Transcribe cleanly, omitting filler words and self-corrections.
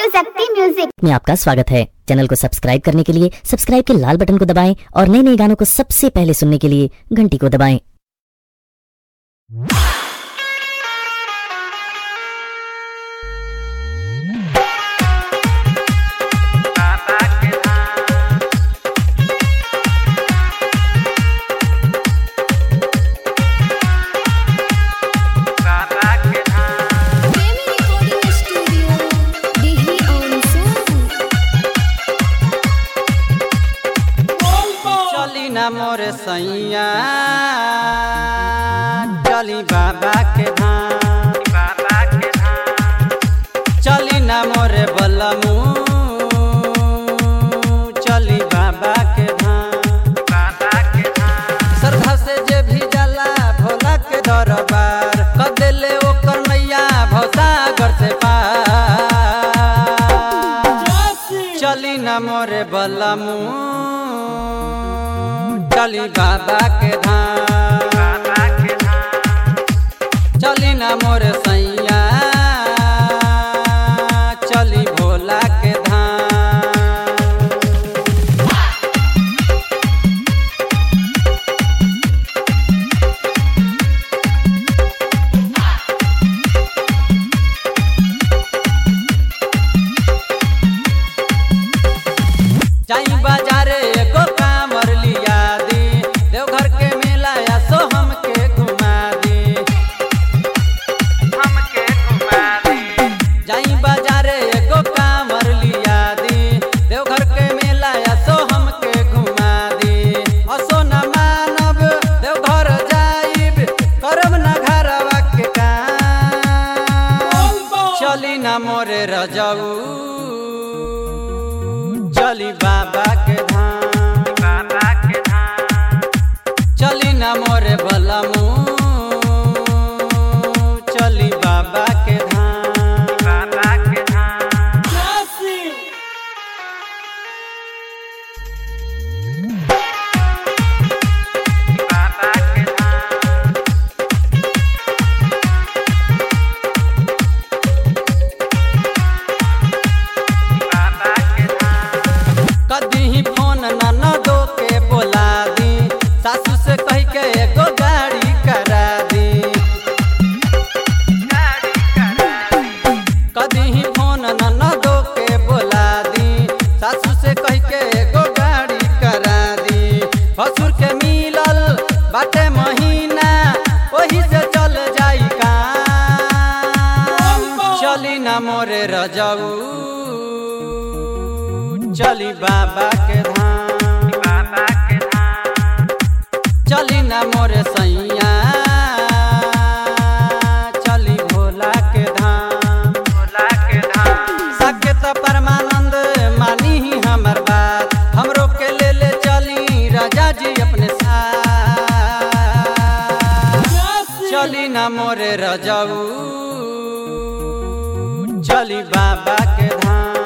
शक्ति music में आपका स्वागत है। चैनल को सब्सक्राइब करने के लिए सब्सक्राइब के लाल बटन को दबाएं और नए नए गानों को सबसे पहले सुनने के लिए घंटी को दबाएं। मोर सैया चली बाबा के धाम, चली ना मोरे बलमू चली बाबा के धाम। श्रद्धा से जे भी जाला भोला के दरबार कर देले ओकर नैया भवसागर से पार। चली ना मोरे बलमू चली बाबा के धाम, चली ना मोर सैया चली भोला के धाम। जाई बाजारे एगो कांवर लिया दी, देवघर के मेला या सो हमके घुमा दी, जाई बाजारे एगो कांवर लिया दी, देवघर के मेला या सो हमके घुमा दी। असो न मानब देवघर जाइब करब न घरवा के काम। चली ना मोरे रजऊ चली बाबा के धाम, चली ना मोरे बलमू चली बाबा के धाम। कदी ही फोन ननदो के बोला दी, सासू से कह के एगो गाड़ी करा दी। कदी ही फोन ननदो के बोला दी, सासू से कह के एगो गाड़ी करा दी। भसुर के मिलल बाटे महीना वही से चल जाई काम। चली ना मोरे रजऊ चली बाबा के धाम, चली ना मोरे सैया चली भोला के धाम। सके तो परमानंद मानी ही हमर बात, हमरो के ले चली राजा जी अपने साथ। चली ना मोरे रजऊ चली बाबा के धाम,